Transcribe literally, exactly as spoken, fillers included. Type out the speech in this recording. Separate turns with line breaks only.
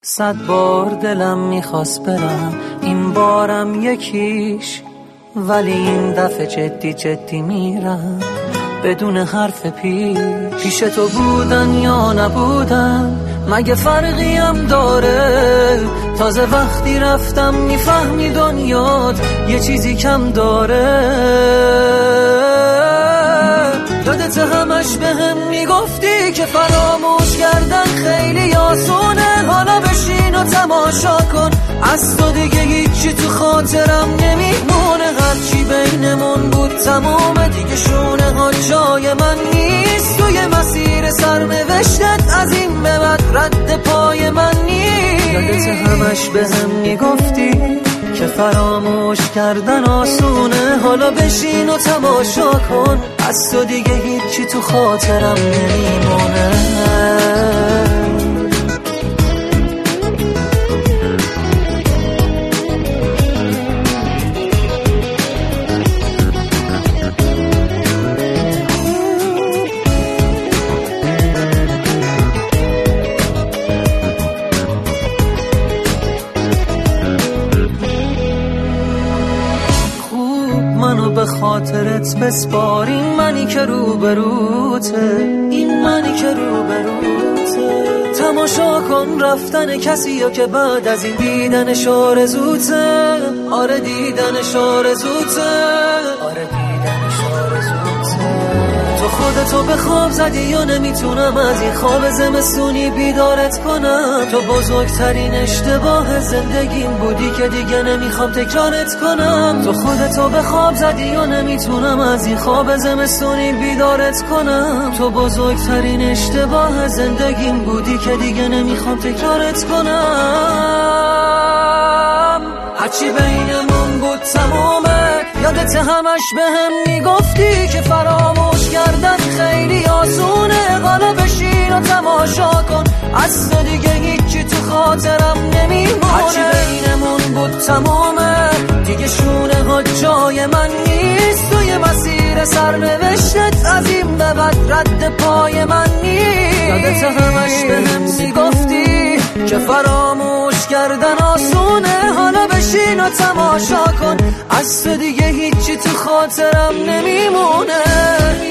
صد بار دلم میخواست برم، این بارم یکیش، ولی این دفعه جدی جدی میرم بدون حرف پیش. پیش تو بودن یا نبودن مگه فرقی هم داره؟ تازه وقتی رفتم میفهمی دنیات یه چیزی کم داره. یادت همش به هم میگفتی که فراموش کردن خیلی آسونه، حالا بشین و تماشا کن از تو دیگه هیچی تو خاطرم نمیمونه. هرچی بینمون بود تمومه دیگه، شونه ها جای من نیست، توی مسیر سرنوشتت از این به بعد رد پای من نیست. یادت همش به هم میگفتی که فراموش کردن آسونه، حالا بشین و تماشا کن از تو دیگه هیچی تو خاطرم نمیمونه. منو به خاطرت بسپار، این منی که روبروته، این منی که روبروته. تماشا کن رفتن کسی یا که بعد از این دیدنش آرزوته. آره دیدنش آرزوته، آره دیدنش آرزوته. تو خودتو به خواب زدی یا نمیتونم از این خواب زمستونی بیدارت کنم. تو بزرگترین اشتباه زندگیم بودی که دیگه نمیخوام تکرارت کنم. تو خودتو به خواب زدی یا نمیتونم از این خواب زمستونی بیدارت کنم. تو بزرگترین اشتباه زندگیم بودی که دیگه نمیخوام تکرارت کنم. هرچی بینمون بود تمومه، یادت همش به هم میگفتی که فراموش کردن خیلی آسونه، حالا بشین و تماشا کن از تو دیگه هیچی تو خاطرم نمیمونه. هرچی بینمون بود تمومه دیگه، شونه ها جای من نیست، توی مسیر سرنوشتت از این به بعد رد پای من نیست. یادت همش به هم میگفتی که فراموش کردن آسونه، حالا بشین و تماشا کن از تو دیگه هیچی تو خاطرم نمیمونه.